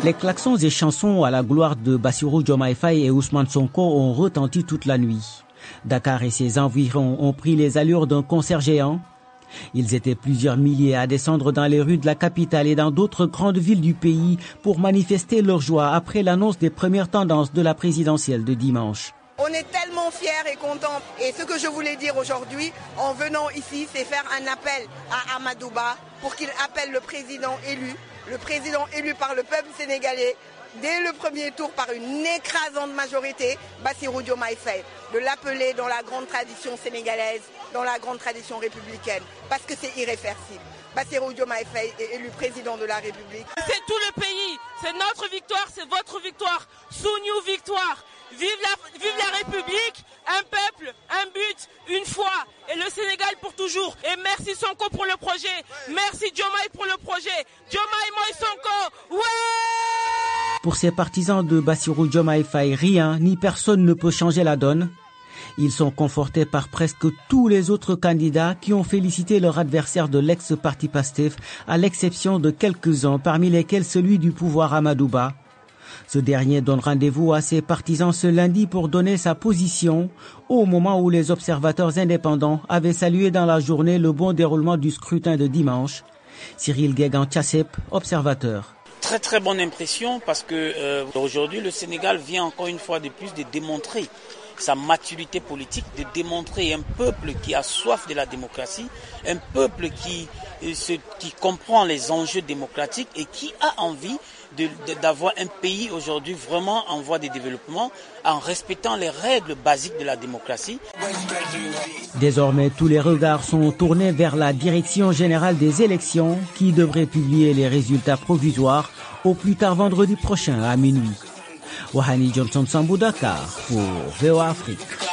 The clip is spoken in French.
Les klaxons et chansons à la gloire de Bassirou Diomaye Faye et Ousmane Sonko ont retenti toute la nuit. Dakar et ses environs ont pris les allures d'un concert géant. Ils étaient plusieurs milliers à descendre dans les rues de la capitale et dans d'autres grandes villes du pays pour manifester leur joie après l'annonce des premières tendances de la présidentielle de dimanche. On est tellement fiers et contents. Et ce que je voulais dire aujourd'hui, en venant ici, c'est faire un appel à Amadou Ba pour qu'il appelle le président élu par le peuple sénégalais, dès le premier tour par une écrasante majorité, Bassirou Diomaye Faye, de l'appeler dans la grande tradition sénégalaise, dans la grande tradition républicaine, parce que c'est irréversible. Bassirou Diomaye Faye est élu président de la République. C'est tout le pays, c'est notre victoire, c'est votre victoire, Souniou victoire. Vive la République, un peuple, un but, une foi, et le Sénégal pour toujours. Et merci Sonko pour le projet, merci Diomaye pour le projet, Diomaye Moïse Sonko, ouais! Pour ces partisans de Bassirou Diomaye Faye, rien ni personne ne peut changer la donne. Ils sont confortés par presque tous les autres candidats qui ont félicité leur adversaire de l'ex-parti Pastef, à l'exception de quelques-uns, parmi lesquels celui du pouvoir Amadou Ba. Ce dernier donne rendez-vous à ses partisans ce lundi pour donner sa position au moment où les observateurs indépendants avaient salué dans la journée le bon déroulement du scrutin de dimanche. Cyril Guégan-Tchassep, observateur. Très bonne impression parce que aujourd'hui le Sénégal vient encore une fois de plus de démontrer sa maturité politique, de démontrer un peuple qui a soif de la démocratie, un peuple qui comprend les enjeux démocratiques et qui a envie d'avoir un pays aujourd'hui vraiment en voie de développement en respectant les règles basiques de la démocratie. Désormais, tous les regards sont tournés vers la Direction générale des élections qui devrait publier les résultats provisoires au plus tard vendredi prochain à minuit. Wahani Johnson Sambou, Dakar pour VOA Afrique.